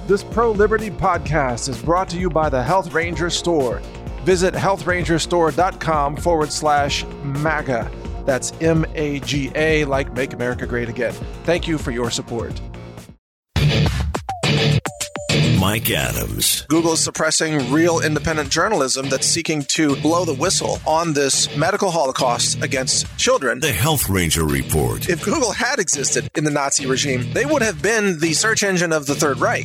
This pro-liberty podcast is brought to you by the Health Ranger Store. Visit healthrangerstore.com/MAGA. That's MAGA, like Make America Great Again. Thank you for your support. Mike Adams. Google is suppressing real independent journalism that's seeking to blow the whistle on this medical holocaust against children. The Health Ranger Report. If Google had existed in the Nazi regime, they would have been the search engine of the Third Reich.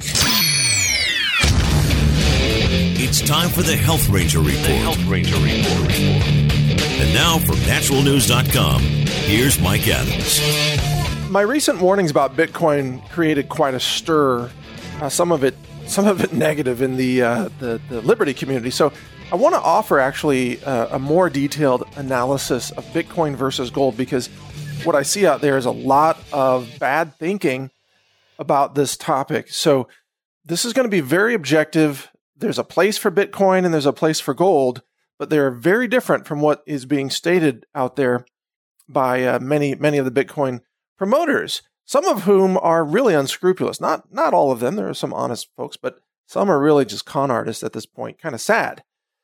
It's time for the Health Ranger Report. The Health Ranger Report. And now from naturalnews.com, here's Mike Adams. My recent warnings about Bitcoin created quite a stir. Some of it negative in the Liberty community. So I want to offer actually a more detailed analysis of Bitcoin versus gold, because what I see out there is a lot of bad thinking about this topic. So this is going to be very objective. There's a place for Bitcoin and there's a place for gold, but they're very different from what is being stated out there by many of the Bitcoin promoters. Some of whom are really unscrupulous. Not all of them. There are some honest folks, but some are really just con artists at this point. Kind of sad.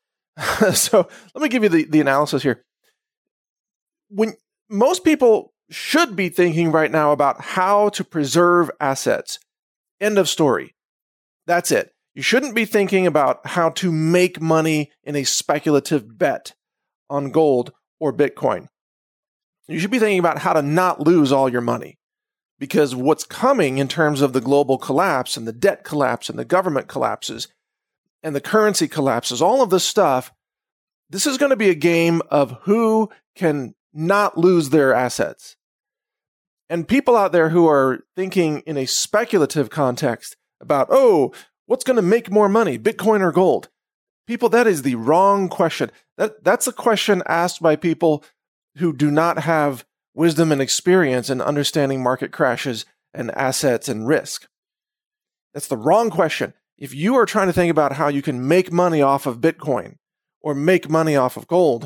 So let me give you the analysis here. When most people should be thinking right now about how to preserve assets. End of story. That's it. You shouldn't be thinking about how to make money in a speculative bet on gold or Bitcoin. You should be thinking about how to not lose all your money. Because what's coming in terms of the global collapse and the debt collapse and the government collapses and the currency collapses, all of this stuff, this is going to be a game of who can not lose their assets. And people out there who are thinking in a speculative context about, what's going to make more money, Bitcoin or gold? People, that is the wrong question. That's a question asked by people who do not have wisdom and experience in understanding market crashes and assets and risk. That's the wrong question. If you are trying to think about how you can make money off of Bitcoin or make money off of gold,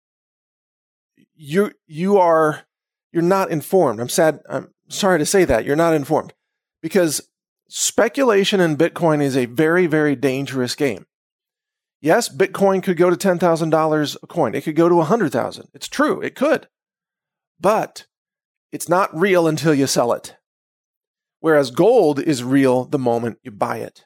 you're not informed. I'm sorry to say that. You're not informed, because speculation in Bitcoin is a very, very dangerous game. Yes, Bitcoin could go to $10,000 a coin. It could go to $100,000. It's true. It could. But it's not real until you sell it. Whereas gold is real the moment you buy it.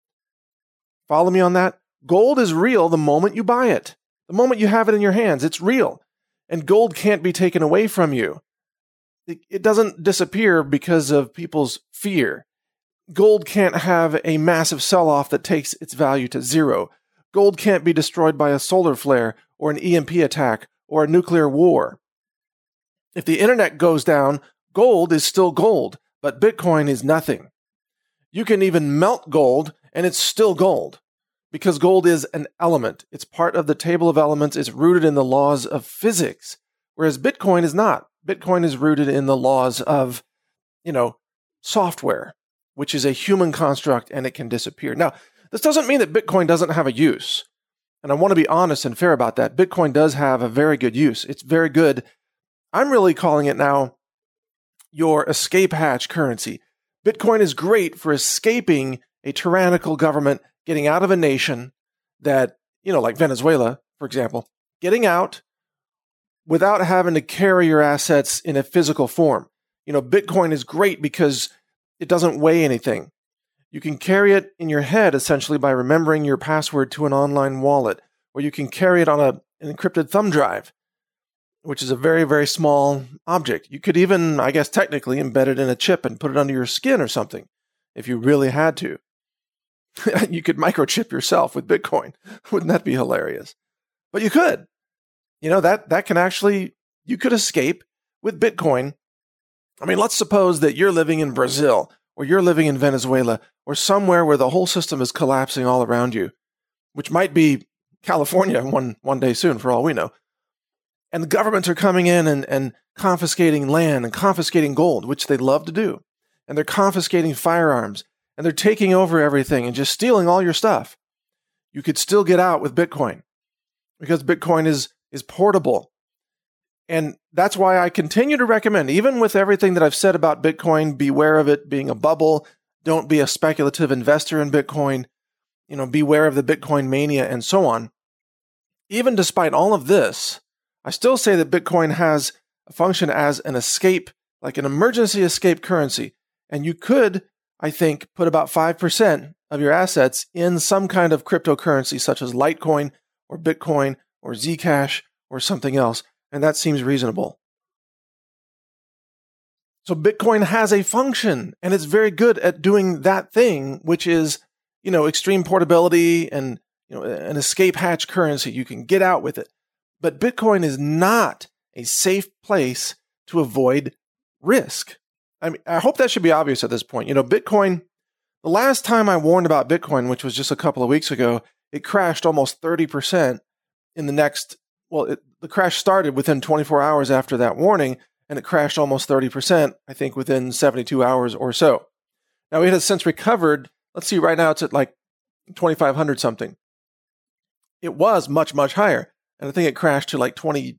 Follow me on that? Gold is real the moment you buy it. The moment you have it in your hands, it's real. And gold can't be taken away from you. It doesn't disappear because of people's fear. Gold can't have a massive sell-off that takes its value to zero. Gold can't be destroyed by a solar flare or an EMP attack or a nuclear war. If the internet goes down, gold is still gold, but Bitcoin is nothing. You can even melt gold, and it's still gold, because gold is an element. It's part of the table of elements. It's rooted in the laws of physics, whereas Bitcoin is not. Bitcoin is rooted in the laws of, software, which is a human construct, and it can disappear. Now, this doesn't mean that Bitcoin doesn't have a use, and I want to be honest and fair about that. Bitcoin does have a very good use. It's very good. I'm really calling it now your escape hatch currency. Bitcoin is great for escaping a tyrannical government, getting out of a nation that, like Venezuela, for example, getting out without having to carry your assets in a physical form. Bitcoin is great because it doesn't weigh anything. You can carry it in your head essentially by remembering your password to an online wallet, or you can carry it on an encrypted thumb drive, which is a very, very small object. You could even, I guess, technically embed it in a chip and put it under your skin or something if you really had to. You could microchip yourself with Bitcoin. Wouldn't that be hilarious? But you could. That can actually, you could escape with Bitcoin. I mean, let's suppose that you're living in Brazil, or you're living in Venezuela, or somewhere where the whole system is collapsing all around you, which might be California one day soon, for all we know. And the governments are coming in and confiscating land and confiscating gold, which they love to do. And they're confiscating firearms, and they're taking over everything and just stealing all your stuff. You could still get out with Bitcoin, because Bitcoin is portable. And that's why I continue to recommend, even with everything that I've said about Bitcoin, beware of it being a bubble. don't be a speculative investor in Bitcoin, beware of the Bitcoin mania and so on. Even despite all of this, I still say that Bitcoin has a function as an escape, like an emergency escape currency. And you could, I think, put about 5% of your assets in some kind of cryptocurrency, such as Litecoin or Bitcoin or Zcash or something else. And that seems reasonable. So Bitcoin has a function, and it's very good at doing that thing, which is, extreme portability and, an escape hatch currency. You can get out with it. But Bitcoin is not a safe place to avoid risk. I mean, I hope that should be obvious at this point. Bitcoin, the last time I warned about Bitcoin, which was just a couple of weeks ago, it crashed almost 30% in the crash started within 24 hours after that warning, and it crashed almost 30%, I think, within 72 hours or so. Now, it has since recovered. Let's see, right now it's at like 2,500 something. It was much, much higher. And I think it crashed to like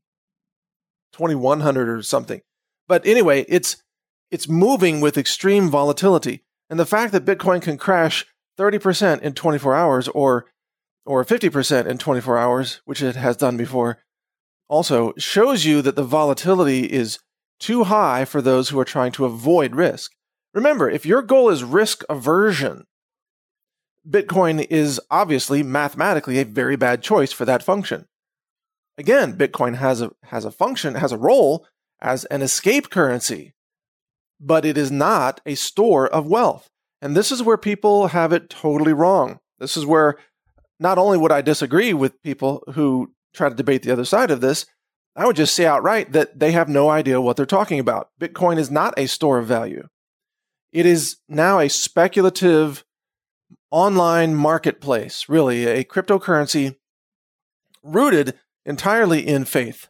2,100 or something. But anyway, it's moving with extreme volatility. And the fact that Bitcoin can crash 30% in 24 hours or 50% in 24 hours, which it has done before, also shows you that the volatility is too high for those who are trying to avoid risk. Remember, if your goal is risk aversion, Bitcoin is obviously mathematically a very bad choice for that function. Again, Bitcoin has a function, has a role as an escape currency, but it is not a store of wealth. And this is where people have it totally wrong. This is where not only would I disagree with people who try to debate the other side of this, I would just say outright that they have no idea what they're talking about. Bitcoin is not a store of value. It is now a speculative online marketplace, really, a cryptocurrency rooted entirely in faith.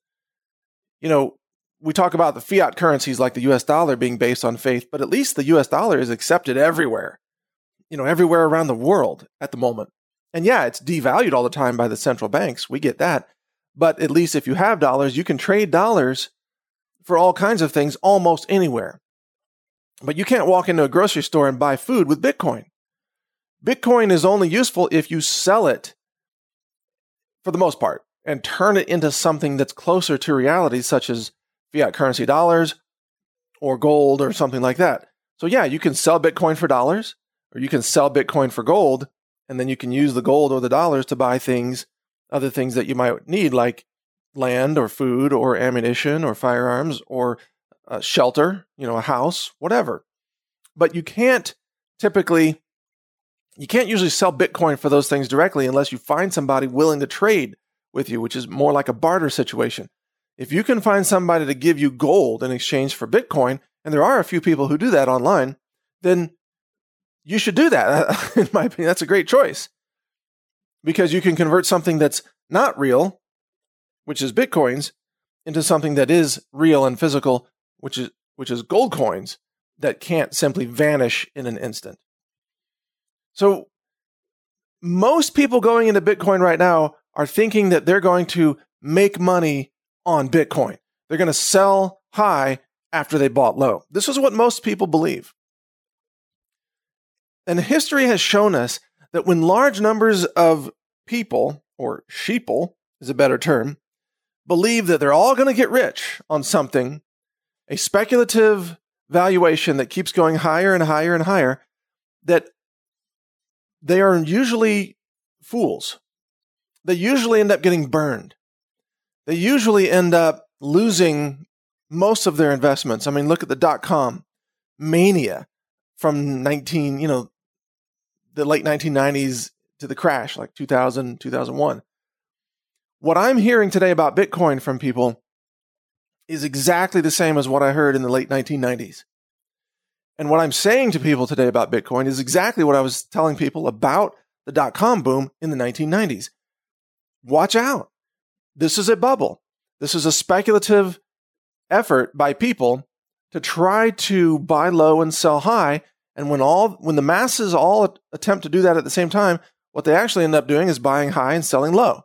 We talk about the fiat currencies like the US dollar being based on faith, but at least the US dollar is accepted everywhere, everywhere around the world at the moment. And yeah, it's devalued all the time by the central banks. We get that. But at least if you have dollars, you can trade dollars for all kinds of things almost anywhere. But you can't walk into a grocery store and buy food with Bitcoin. Bitcoin is only useful if you sell it, for the most part, and turn it into something that's closer to reality, such as fiat currency dollars or gold or something like that. So yeah, you can sell Bitcoin for dollars, or you can sell Bitcoin for gold, and then you can use the gold or the dollars to buy other things that you might need, like land or food or ammunition or firearms or shelter, a house, whatever. But you can't usually sell Bitcoin for those things directly unless you find somebody willing to trade with you, which is more like a barter situation. If you can find somebody to give you gold in exchange for Bitcoin, and there are a few people who do that online, then you should do that. In my opinion, that's a great choice, because you can convert something that's not real, which is Bitcoins, into something that is real and physical, which is gold coins that can't simply vanish in an instant. So most people going into Bitcoin right now are thinking that they're going to make money on Bitcoin. They're going to sell high after they bought low. This is what most people believe. And history has shown us that when large numbers of people, or sheeple is a better term, believe that they're all going to get rich on something, a speculative valuation that keeps going higher and higher and higher, that they are usually fools. They usually end up getting burned. They usually end up losing most of their investments. I mean, look at the .com mania from the late 1990s to the crash, like 2000, 2001. What I'm hearing today about Bitcoin from people is exactly the same as what I heard in the late 1990s. And what I'm saying to people today about Bitcoin is exactly what I was telling people about the .com boom in the 1990s. Watch out. This is a bubble. This is a speculative effort by people to try to buy low and sell high. And when the masses all attempt to do that at the same time, what they actually end up doing is buying high and selling low.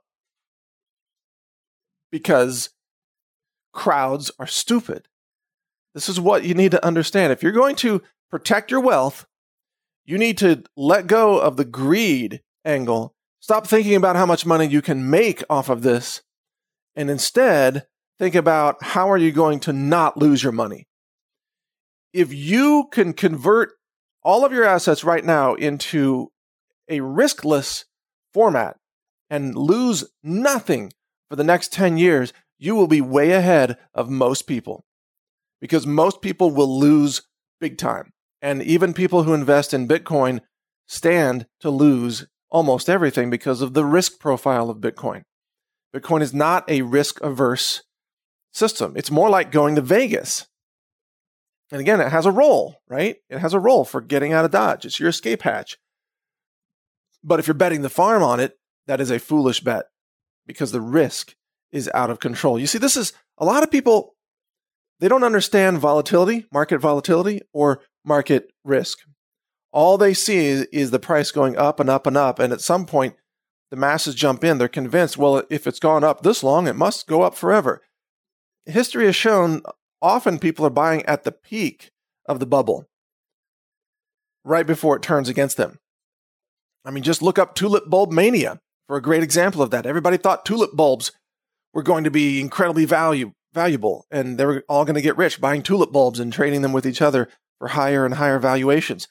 Because crowds are stupid. This is what you need to understand. If you're going to protect your wealth, You need to let go of the greed angle. Stop thinking about how much money you can make off of this, and instead think about how are you going to not lose your money. If you can convert all of your assets right now into a riskless format and lose nothing for the next 10 years, you will be way ahead of most people, because most people will lose big time. And even people who invest in Bitcoin stand to lose almost everything because of the risk profile of Bitcoin. Bitcoin is not a risk-averse system. It's more like going to Vegas. And again, it has a role, right? It has a role for getting out of Dodge. It's your escape hatch. But if you're betting the farm on it, that is a foolish bet because the risk is out of control. You see, this is a lot of people, they don't understand volatility, market volatility, or market risk. All they see is the price going up and up and up. And at some point, the masses jump in. They're convinced, well, if it's gone up this long, it must go up forever. History has shown often people are buying at the peak of the bubble, right before it turns against them. I mean, just look up tulip bulb mania for a great example of that. Everybody thought tulip bulbs were going to be incredibly valuable, and they were all going to get rich buying tulip bulbs and trading them with each other for higher and higher valuations.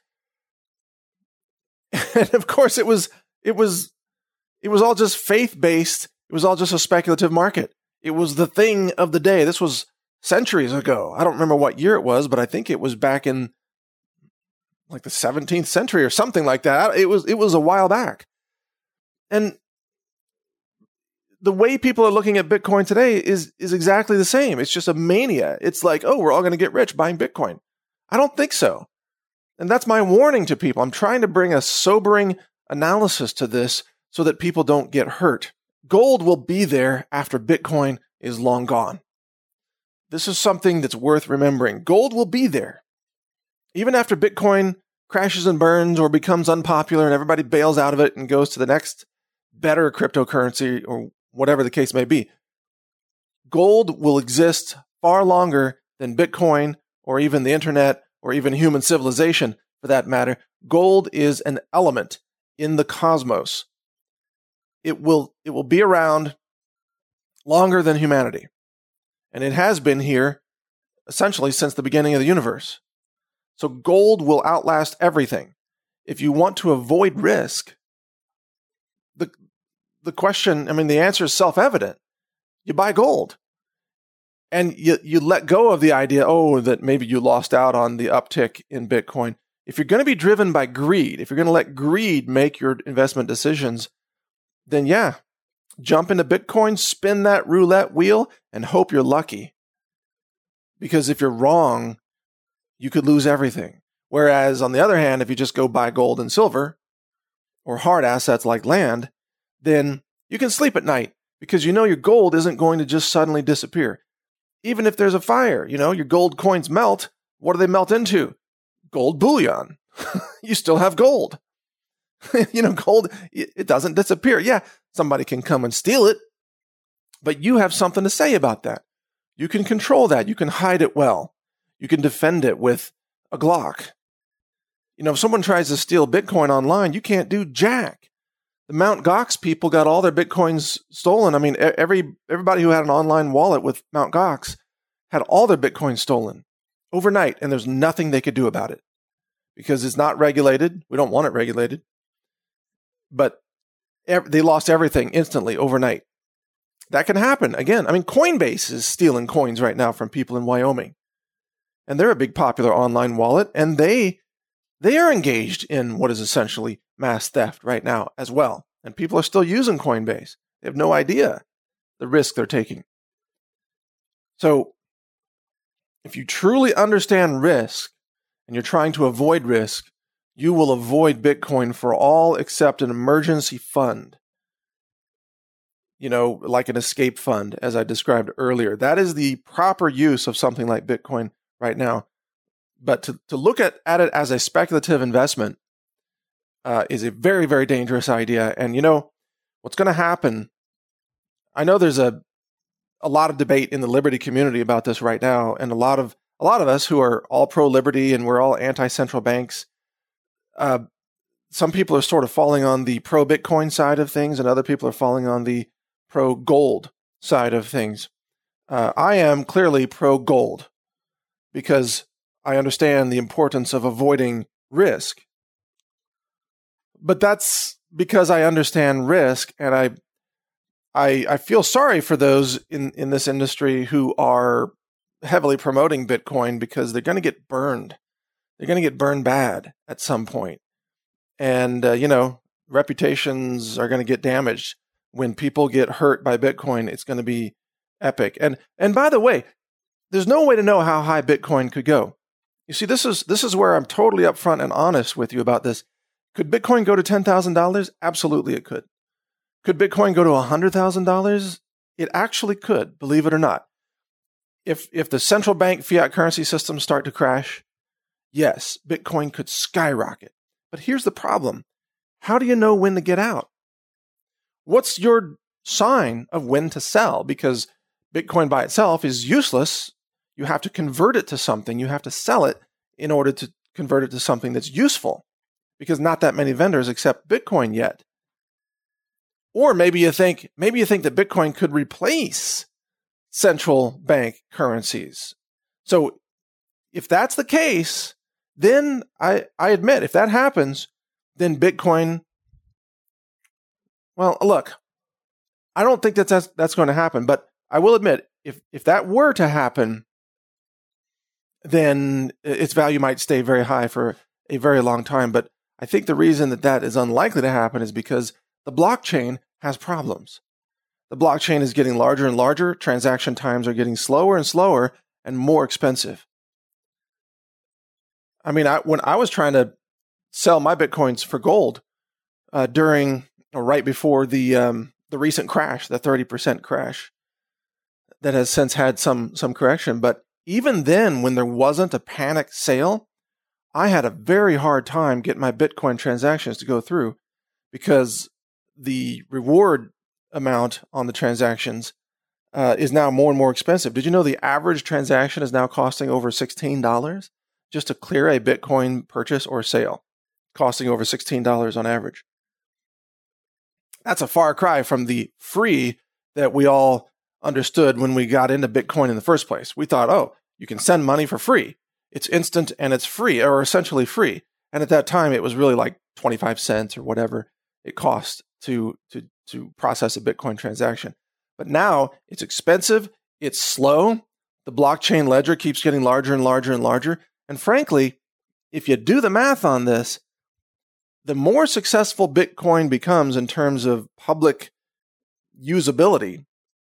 And of course, it was all just faith-based. It was all just a speculative market. It was the thing of the day. This was centuries ago. I don't remember what year it was, but I think it was back in like the 17th century or something like that. It was a while back. And the way people are looking at Bitcoin today is exactly the same. It's just a mania. It's like, oh, we're all going to get rich buying Bitcoin. I don't think so. And that's my warning to people. I'm trying to bring a sobering analysis to this so that people don't get hurt. Gold will be there after Bitcoin is long gone. This is something that's worth remembering. Gold will be there. Even after Bitcoin crashes and burns or becomes unpopular and everybody bails out of it and goes to the next better cryptocurrency or whatever the case may be, gold will exist far longer than Bitcoin or even the internet or even human civilization for that matter. Gold is an element in the cosmos. It will be around longer than humanity. And it has been here essentially since the beginning of the universe. So gold will outlast everything. If you want to avoid risk, the question, I mean, the answer is self-evident. You buy gold. And you let go of the idea, that maybe you lost out on the uptick in Bitcoin. If you're going to be driven by greed, if you're going to let greed make your investment decisions, then yeah, jump into Bitcoin, spin that roulette wheel, and hope you're lucky. Because if you're wrong, you could lose everything. Whereas, on the other hand, if you just go buy gold and silver, or hard assets like land, then you can sleep at night because you know your gold isn't going to just suddenly disappear. Even if there's a fire, your gold coins melt. What do they melt into? Gold bullion. You still have gold. Gold, it doesn't disappear. Yeah, somebody can come and steal it, but you have something to say about that. You can control that. You can hide it well. You can defend it with a Glock. If someone tries to steal Bitcoin online, you can't do jack. The Mt. Gox people got all their Bitcoins stolen. I mean, everybody who had an online wallet with Mt. Gox had all their Bitcoins stolen overnight, and there's nothing they could do about it because it's not regulated. We don't want it regulated. But they lost everything instantly overnight. That can happen. Again, I mean, Coinbase is stealing coins right now from people in Wyoming. And they're a big popular online wallet, and they are engaged in what is essentially mass theft right now as well. And people are still using Coinbase. They have no idea the risk they're taking. So if you truly understand risk and you're trying to avoid risk, you will avoid Bitcoin for all except an emergency fund. Like an escape fund, as I described earlier. That is the proper use of something like Bitcoin right now. But to look at it as a speculative investment is a very, very dangerous idea. And what's going to happen, I know there's a lot of debate in the liberty community about this right now, and a lot of us who are all pro-liberty and we're all anti-central banks, some people are sort of falling on the pro-Bitcoin side of things, and other people are falling on the pro-gold side of things. I am clearly pro-gold because I understand the importance of avoiding risk. But that's because I understand risk, and I feel sorry for those in this industry who are heavily promoting Bitcoin because they're going to get burned. They're going to get burned bad at some point. And, reputations are going to get damaged. When people get hurt by Bitcoin, it's going to be epic. And by the way, there's no way to know how high Bitcoin could go. You see, this is where I'm totally upfront and honest with you about this. Could Bitcoin go to $10,000? Absolutely it could. Could Bitcoin go to $100,000? It actually could, believe it or not. If the central bank fiat currency systems start to crash, yes, Bitcoin could skyrocket. But here's the problem. How do you know when to get out? What's your sign of when to sell? Because Bitcoin by itself is useless. You have to convert it to something. You have to sell it in order to convert it to something that's useful, because not that many vendors accept Bitcoin yet. Or maybe you think that Bitcoin could replace central bank currencies. So if that's the case, then I admit, if that happens, then Bitcoin, well, look, I don't think that's going to happen, but I will admit, if that were to happen, then its value might stay very high for a very long time. But I think the reason that is unlikely to happen is because the blockchain has problems. The blockchain is getting larger and larger. Transaction times are getting slower and slower and more expensive. I mean, when I was trying to sell my Bitcoins for gold during or right before the recent crash, the 30% crash that has since had some correction, but even then, when there wasn't a panic sale, I had a very hard time getting my Bitcoin transactions to go through because the reward amount on the transactions is now more and more expensive. Did you know the average transaction is now costing over $16 just to clear a Bitcoin purchase or sale? Costing over $16 on average. That's a far cry from the free that we all understood when we got into Bitcoin in the first place. We thought, oh, you can send money for free. It's instant and it's free, or essentially free. And at that time, it was really like 25 cents or whatever it cost to process a Bitcoin transaction. But now it's expensive, it's slow, the blockchain ledger keeps getting larger and larger and larger. And frankly, if you do the math on this, the more successful Bitcoin becomes in terms of public usability,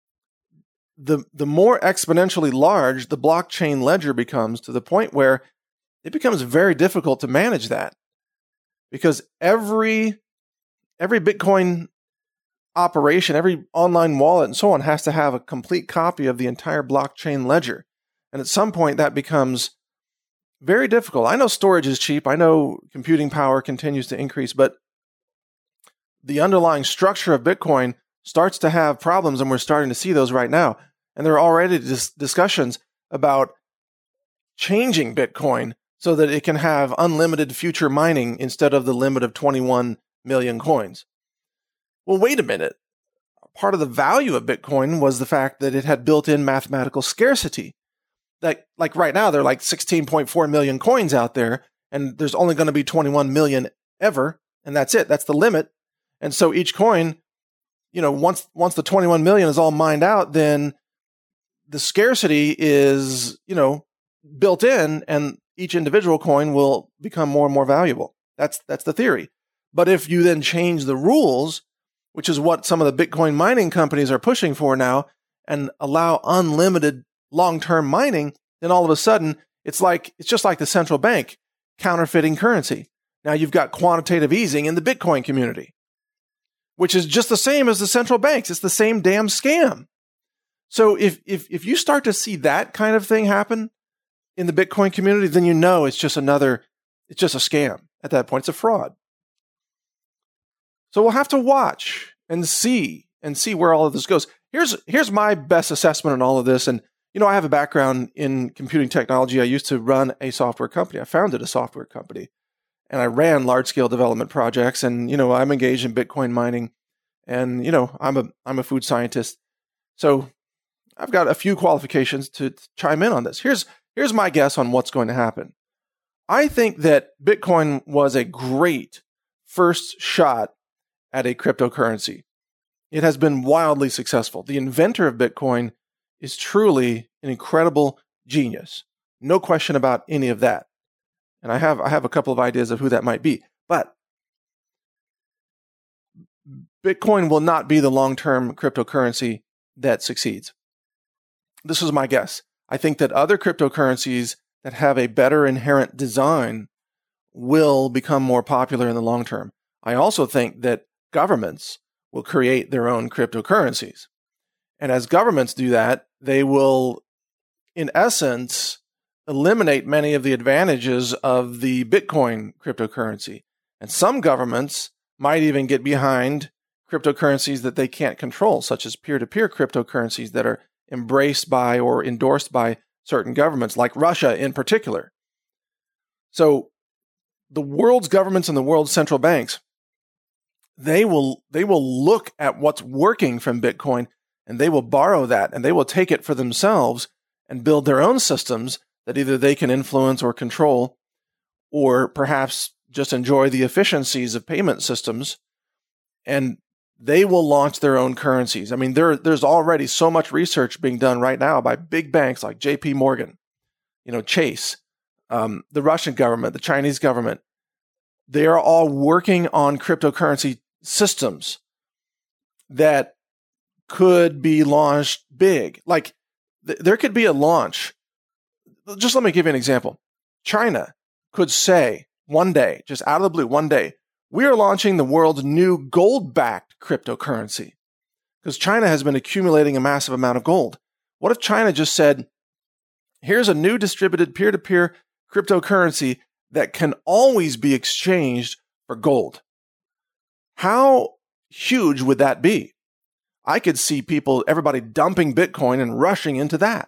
the more exponentially large the blockchain ledger becomes, to the point where it becomes very difficult to manage that. Because every Bitcoin operation, every online wallet and so on has to have a complete copy of the entire blockchain ledger. And at some point that becomes very difficult. I know storage is cheap. I know computing power continues to increase, but the underlying structure of Bitcoin starts to have problems, and we're starting to see those right now. And there are already discussions about changing Bitcoin so that it can have unlimited future mining instead of the limit of 21 million coins. Well, wait a minute. Part of the value of Bitcoin was the fact that it had built-in mathematical scarcity. Like right now, there are like 16.4 million coins out there, and there's only going to be 21 million ever, and that's it. That's the limit. And so each coin, once the 21 million is all mined out, then the scarcity is, built in, and each individual coin will become more and more valuable. That's the theory. But if you then change the rules, which is what some of the Bitcoin mining companies are pushing for now, and allow unlimited long-term mining, then all of a sudden it's just like the central bank counterfeiting currency. Now you've got quantitative easing in the Bitcoin community, which is just the same as the central banks. It's the same damn scam. So if you start to see that kind of thing happen in the Bitcoin community, then it's just a scam at that point. It's a fraud. So we'll have to watch and see where all of this goes. Here's my best assessment on all of this. And, I have a background in computing technology. I used to run a software company. I founded a software company. and I ran large-scale development projects, and I'm engaged in Bitcoin mining, and I'm a food scientist, so I've got a few qualifications to chime in on this. Here's my guess on what's going to happen. I think that Bitcoin was a great first shot at a cryptocurrency. It has been wildly successful. The inventor of Bitcoin is truly an incredible genius. No question about any of that. And I have a couple of ideas of who that might be. But Bitcoin will not be the long-term cryptocurrency that succeeds. This is my guess. I think that other cryptocurrencies that have a better inherent design will become more popular in the long term. I also think that governments will create their own cryptocurrencies. And as governments do that, they will, in essence, eliminate many of the advantages of the Bitcoin cryptocurrency. And some governments might even get behind cryptocurrencies that they can't control, such as peer-to-peer cryptocurrencies that are embraced by or endorsed by certain governments, like Russia in particular. So the world's governments and the world's central banks, they will look at what's working from Bitcoin, and they will borrow that, and they will take it for themselves and build their own systems that either they can influence or control, or perhaps just enjoy the efficiencies of payment systems, and they will launch their own currencies. I mean, there's already so much research being done right now by big banks like JP Morgan, Chase, the Russian government, the Chinese government. They are all working on cryptocurrency systems that could be launched big. Like there could be a launch. Just let me give you an example. China could say one day, just out of the blue, one day, we are launching the world's new gold-backed cryptocurrency, because China has been accumulating a massive amount of gold. What if China just said, here's a new distributed peer-to-peer cryptocurrency that can always be exchanged for gold? How huge would that be? I could see everybody dumping Bitcoin and rushing into that.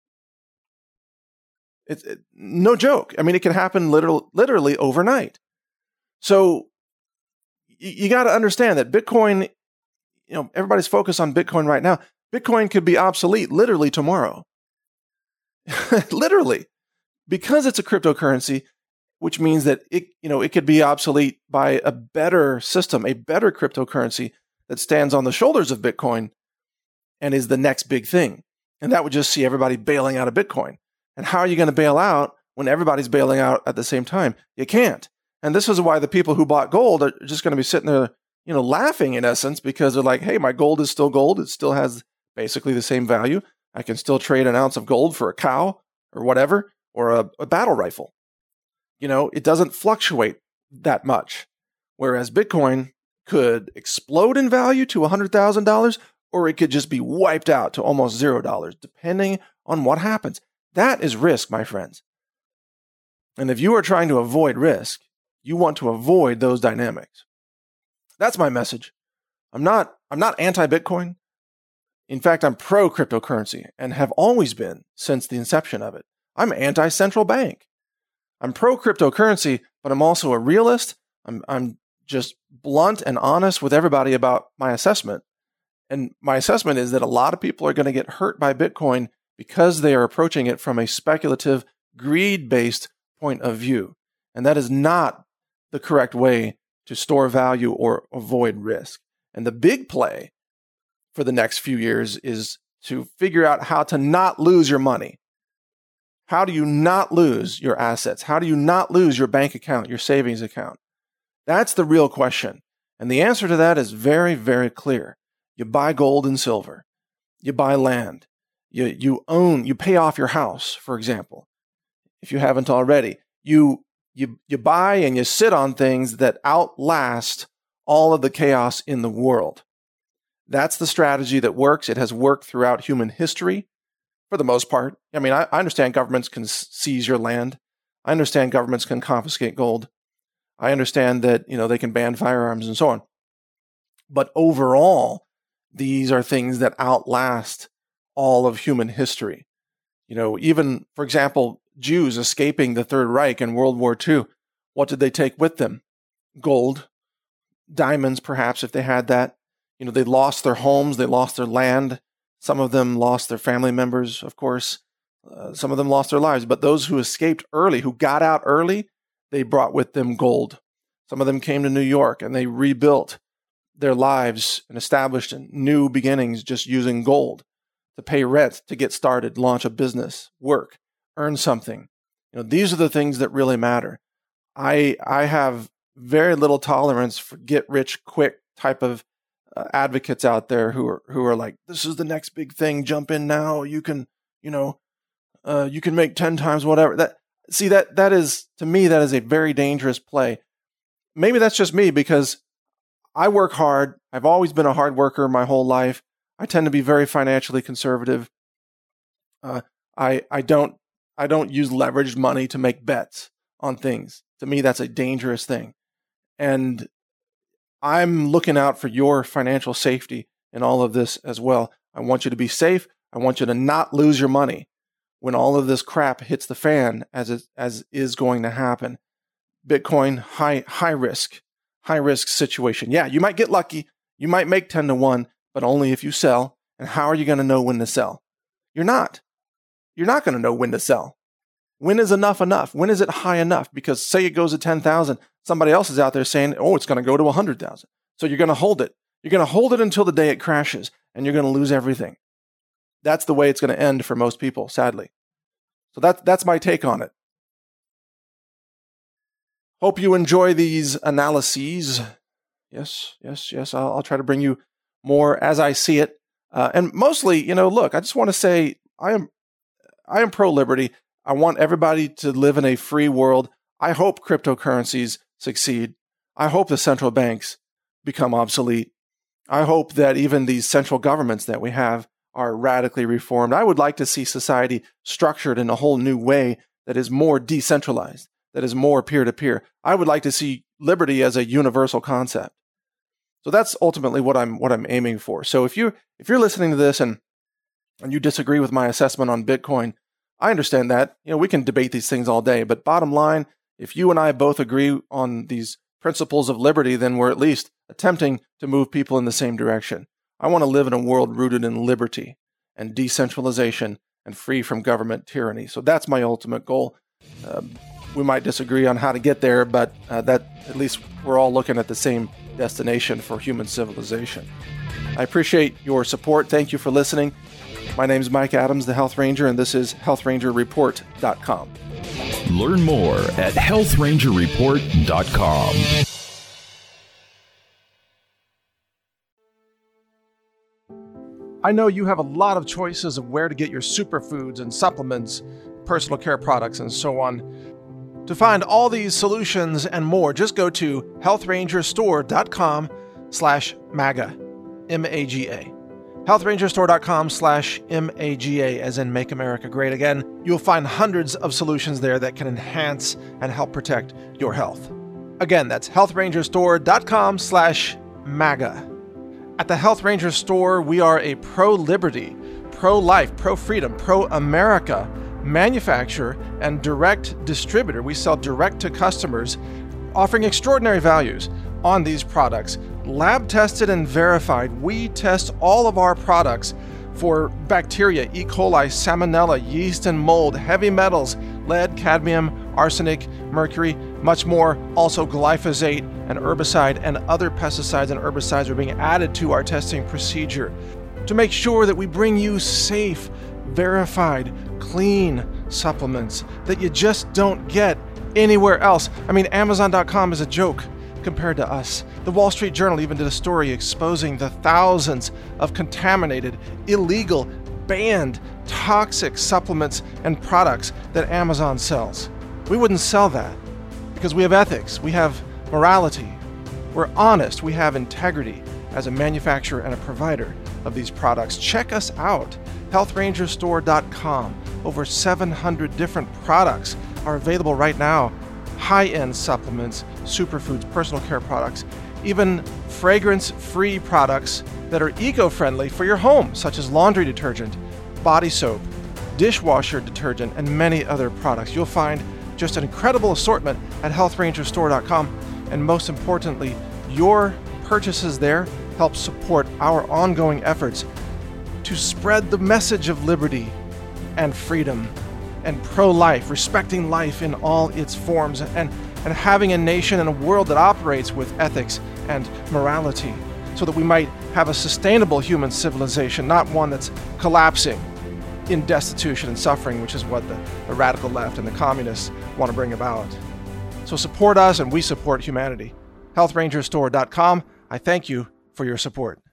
It's no joke. I mean, it can happen literally overnight. So you got to understand that Bitcoin, everybody's focused on Bitcoin right now. Bitcoin could be obsolete literally tomorrow. Literally, because it's a cryptocurrency, which means that it could be obsolete by a better system, a better cryptocurrency that stands on the shoulders of Bitcoin and is the next big thing. And that would just see everybody bailing out of Bitcoin. And how are you going to bail out when everybody's bailing out at the same time? You can't. And this is why the people who bought gold are just going to be sitting there, laughing in essence, because they're like, hey, my gold is still gold. It still has basically the same value. I can still trade an ounce of gold for a cow or whatever, or a battle rifle. It doesn't fluctuate that much. Whereas Bitcoin could explode in value to $100,000, or it could just be wiped out to almost $0, depending on what happens. That is risk, my friends. And if you are trying to avoid risk, you want to avoid those dynamics. That's my message. I'm not anti-Bitcoin. In fact, I'm pro-cryptocurrency and have always been since the inception of it. I'm anti-central bank. I'm pro-cryptocurrency, but I'm also a realist. I'm just blunt and honest with everybody about my assessment. And my assessment is that a lot of people are going to get hurt by Bitcoin because they are approaching it from a speculative, greed-based point of view. And that is not the correct way to store value or avoid risk. And the big play for the next few years is to figure out how to not lose your money. How do you not lose your assets? How do you not lose your bank account, your savings account? That's the real question. And the answer to that is very, very clear. You buy gold and silver. You buy land. You pay off your house, for example, if you haven't already. You buy and you sit on things that outlast all of the chaos in the world. That's the strategy that works. It has worked throughout human history for the most part. I mean, I understand governments can seize your land. I understand governments can confiscate gold. I understand that, they can ban firearms and so on. But overall, these are things that outlast all of human history. Even, for example, Jews escaping the Third Reich in World War II. What did they take with them? Gold, diamonds, perhaps, if they had that. They lost their homes, they lost their land. Some of them lost their family members, of course. Some of them lost their lives. But those who escaped early, who got out early, they brought with them gold. Some of them came to New York and they rebuilt their lives and established new beginnings just using gold to pay rent, to get started, launch a business, work, earn something. These are the things that really matter. I have very little tolerance for get-rich-quick type of advocates out there who are like, this is the next big thing. Jump in now. You can make 10 times whatever. That is, to me, that is a very dangerous play. Maybe that's just me because I work hard. I've always been a hard worker my whole life. I tend to be very financially conservative. I don't use leveraged money to make bets on things. To me, that's a dangerous thing. And I'm looking out for your financial safety in all of this as well. I want you to be safe. I want you to not lose your money when all of this crap hits the fan, as is going to happen. Bitcoin, high risk situation. Yeah, you might get lucky. You might make 10 to 1, but only if you sell. And how are you going to know when to sell? You're not going to know when to sell. When is enough? When is it high enough? Because say it goes to 10,000, somebody else is out there saying, oh, it's going to go to 100,000. So you're going to hold it. You're going to hold it until the day it crashes, and you're going to lose everything. That's the way it's going to end for most people, sadly. So that's my take on it. Hope you enjoy these analyses. Yes. I'll try to bring you more as I see it. And mostly, look, I just want to say I am pro-liberty. I want everybody to live in a free world. I hope cryptocurrencies succeed. I hope the central banks become obsolete. I hope that even these central governments that we have are radically reformed. I would like to see society structured in a whole new way that is more decentralized, that is more peer-to-peer. I would like to see liberty as a universal concept. So that's ultimately what I'm aiming for. So if you're listening to this and you disagree with my assessment on Bitcoin, I understand that. We can debate these things all day, but bottom line, if you and I both agree on these principles of liberty, then we're at least attempting to move people in the same direction. I want to live in a world rooted in liberty and decentralization and free from government tyranny. So that's my ultimate goal. We might disagree on how to get there, but that at least we're all looking at the same destination for human civilization. I appreciate your support. Thank you for listening. My name is Mike Adams, the Health Ranger, and this is HealthRangerReport.com. Learn more at HealthRangerReport.com. I know you have a lot of choices of where to get your superfoods and supplements, personal care products, and so on. To find all these solutions and more, just go to HealthRangerStore.com/MAGA, M-A-G-A. HealthRangerStore.com/MAGA, as in Make America Great Again. You'll find hundreds of solutions there that can enhance and help protect your health. Again, that's HealthRangerStore.com/MAGA. At the Health Ranger Store, we are a pro-liberty, pro-life, pro-freedom, pro-America manufacturer and direct distributor. We sell direct to customers, offering extraordinary values on these products. Lab tested and verified. We test all of our products for bacteria, E. coli, salmonella, yeast and mold, heavy metals, lead, cadmium, arsenic, mercury, much more. Also glyphosate, and herbicide and other pesticides and herbicides are being added to our testing procedure to make sure that we bring you safe, verified, clean supplements that you just don't get anywhere else. I mean, Amazon.com is a joke compared to us. The Wall Street Journal even did a story exposing the thousands of contaminated, illegal, banned, toxic supplements and products that Amazon sells. We wouldn't sell that because we have ethics, we have morality, we're honest, we have integrity as a manufacturer and a provider of these products. Check us out, HealthRangerStore.com. Over 700 different products are available right now. High-end supplements, superfoods, personal care products, even fragrance-free products that are eco-friendly for your home, such as laundry detergent, body soap, dishwasher detergent, and many other products. You'll find just an incredible assortment at healthrangerstore.com. And most importantly, your purchases there help support our ongoing efforts to spread the message of liberty and freedom and pro-life, respecting life in all its forms, and having a nation and a world that operates with ethics and morality, so that we might have a sustainable human civilization, not one that's collapsing in destitution and suffering, which is what the radical left and the communists want to bring about. So support us, and we support humanity. healthrangerstore.com. I thank you for your support.